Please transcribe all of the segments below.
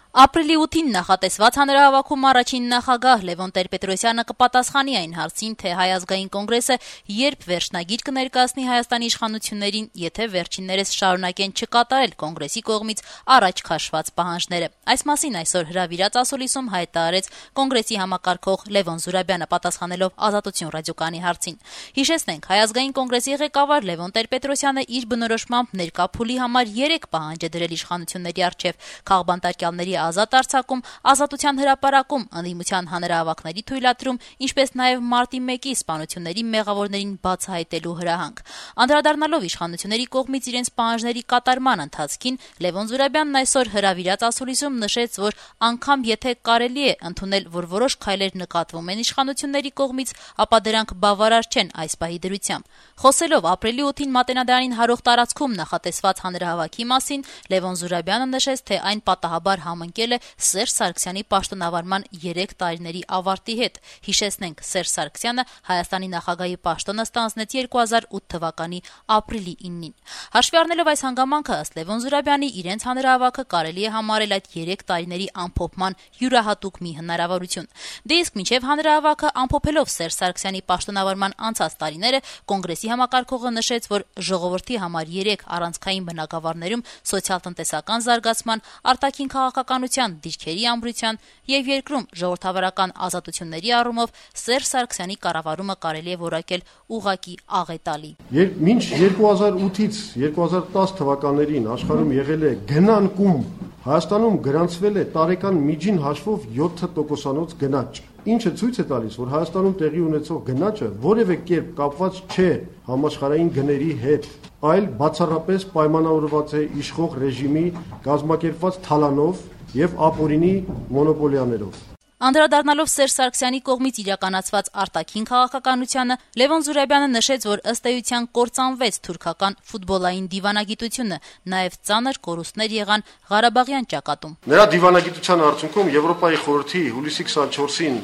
Ապրիլի 8-ին նախատեսված հանրահավաքում առաջին նախագահ Լևոն Տեր-Պետրոսյանը կպատասխանի այն հարցին, թե Հայ ազգային կոնգրեսը երբ վերջնագիր կներկայացնի Հայաստանի իշխանություններին, եթե վերջիններս շարունակեն չկատարել կոնգրեսի կողմից առաջ քաշված պահանջները։ Այս մասին այսօր հրավիրած ասուլիսում հայտարարեց կոնգրեսի համակարգող Լևոն Զուրաբյանը, պատասխանելով Ազատություն ռադիոկայանի հարցին։ Հիշեցնենք, Հայ ազգային կոնգրեսի ղեկավար Լևոն Տեր-Պետրոսյանը իր բնորոշմամբ ներկա փուլի համար 3 պահանջ է դրել իշխանությունների առջև՝ քաղբանտարկյալների ազատ արձակում, Ազատության հրապարակում, ընդդիմության հանրահավաքների թույլատրում, ինչպես նաև մարտի 1-ի սպանությունների մեղավորներին բացահայտելու հրահանգ։ Անդրադառնալով իշխանությունների կողմից իրենց պահանջների կատարման ընթացքին, Լևոն Զուրաբյանն այսօր հրավիրած ասուլիսում նշեց, որ անգամ եթե կարելի է ընդունել, որ որոշ քայլեր նկատվում են իշխանությունների կողմից, ապա դրանք բավարար չեն այս պահի դրությամբ։ Խոսելով ապրիլի 8-ին Մատենադարանին հարող տարածքում նախատեսված հանրահավաքի մասին, Լևոն Զուրաբյանը նշեց, թե այն պատահաբար համընկել է Սերժ Սարգսյանի պաշտոնավարման 3 տարիների ավարտի հետ։ Հիշեցնենք, Սերժ Սարգսյանը Հայաստանի նախագահի պաշտոնը ստանձնեց 2008 թվականի ապրիլի 9-ին։ Հաշվի առնելով այս հանգամանքը, ըստ Լևոն Զուրաբյանի, իրենց հանրահավաքը կարելի է համարել այդ 3 տարիների ամփոփման յուրահատուկ մի հնարավորություն։ Դե իսկ մինչև հանրահավաքը ամփոփելով Սերժ Սարգսյանի պաշտոնավարման անցած տարիները, կոնգրեսի համակարգողը նշեց, որ ժողովրդի համար 3 առանցքային բնագավառներում սոցիալ-տնտեսական զարգացման, արտաքին քաղաքականության, դիրքերի ամրության եւ երկրում ժողովրդավարական ազատությունների առումով Սերժ Սարգսյանի կառավարումը կարելի է որակել ուղղակի աղետալի։ Մինչ 2008-ից 2010 թվականներին աշխարհում եղել է գնանկում, Հայաստանում գրանցվել է տարեկան միջին հաշվով 7%-անոց գնաճ, ինչը ցույց է տալիս, որ Հայաստանում տեղի ունեցող գնաճը որևէ կերպ կապված չէ համաշխարհային գների հետ, այլ բացառապես պայմանավորված է իշխող ռեժիմի կազմակերպված թալանով եւ ապօրինի մոնոպոլիաներով։ Անդրադառնալով Սերժ Սարգսյանի կողմից իրականացված արտաքին քաղաքականությանը, Լևոն Զուրաբյանը նշեց, որ ըստ էության կործանվեց թուրքական ֆուտբոլային դիվանագիտությունը, նաև ծանր կորուստներ եղան Ղարաբաղյան ճակատում։ Նրա դիվանագիտության արդյունքում Եվրոպայի խորհրդի հուլիսի 24-ին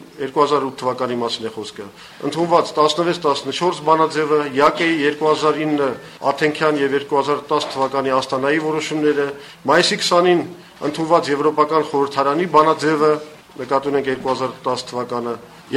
2008 թվականի մասին է խոսքը, ընդունված 16-14 բանաձևը, ԵԱԿ-ի 2009 Աթենքյան եւ 2010 թվականի Աստանայի որոշումները, մայիսի 20-ին ընդունված Եվրոպական խորհրդարանի բանաձևը, նկատի ունենք 2010 թվականը,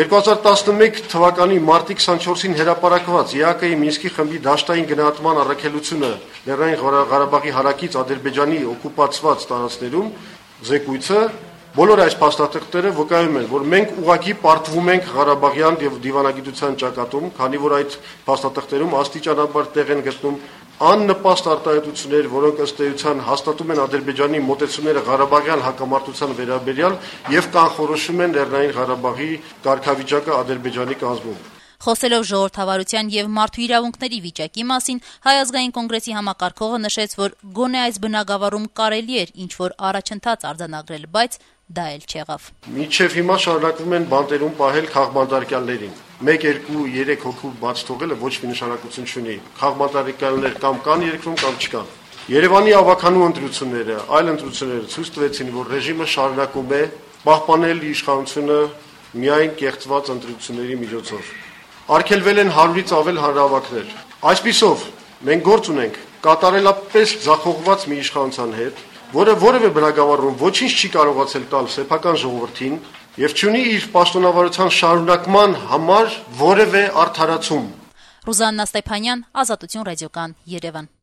2011 թվականի մարտի 24-ին հրապարակված ԵԱԿ-ի Մինսկի խմբի դաշտային գնահատման առաքելությունը Լեռնային Ղարաբաղի հարակից Ադրբեջանի օկուպացված տարածքներում զեկույցը, բոլոր այս փաստաթղթերը վկայում են, որ մենք ուղղակի պարտվում ենք Ղարաբաղյան եւ դիվանագիտության ճակատում, քանի որ այդ փաստաթղթերում աստիճանաբար տեղ են գտնում աննպաստ արտահայտություններ, որոնք ըստ էության հաստատում են Ադրբեջանի մոտեցումները Ղարաբաղյան հակամարտության վերաբերյալ եւ կանխորոշում են Լեռնային Ղարաբաղի կարգավիճակը Ադրբեջանի կազմում։ Խոսելով ժողովրդավարության եւ մարդու իրավունքների վիճակի մասին, Հայ ազգային կոնգրեսի համակարգողը նշեց, որ գոնե այս բնագավառում կարելի էր ինչ-որ առաջընթաց արձանագրել, բայց դա էլ չեղավ։ Մինչև հիմա շարունակվում են բանտերում պահել քաղբանտարկյալներին։ 1, 2, 3 հոգու բաց թողելը ոչ մի նշանակություն չունի։ Քաղբանտարկյալներ կամ կան երկրում, կամ չկան։ Երևանի ավականու ընտրությունները, այլ ընտրությունները ցույց տվեցին, որ ռեժիմը շարունակում է պահպանել իշխանությունը միայն կեղծված ընտրությունների միջոցով։ Արգելվել են 100-ից ավել հանրահավաքներ։ Այսպիսով, մենք գործ ունենք կատարելապես ձախողված մի իշխանության հետ, որը որևէ բնագավառում ոչինչ չի կարողացել տալ սեփական ժողովրդին եւ չունի իր պաշտոնավարության շարունակման համար որևէ արդարացում։ Ռուզաննա Ստեփանյան, Ազատություն ռադիոկան, Երևան։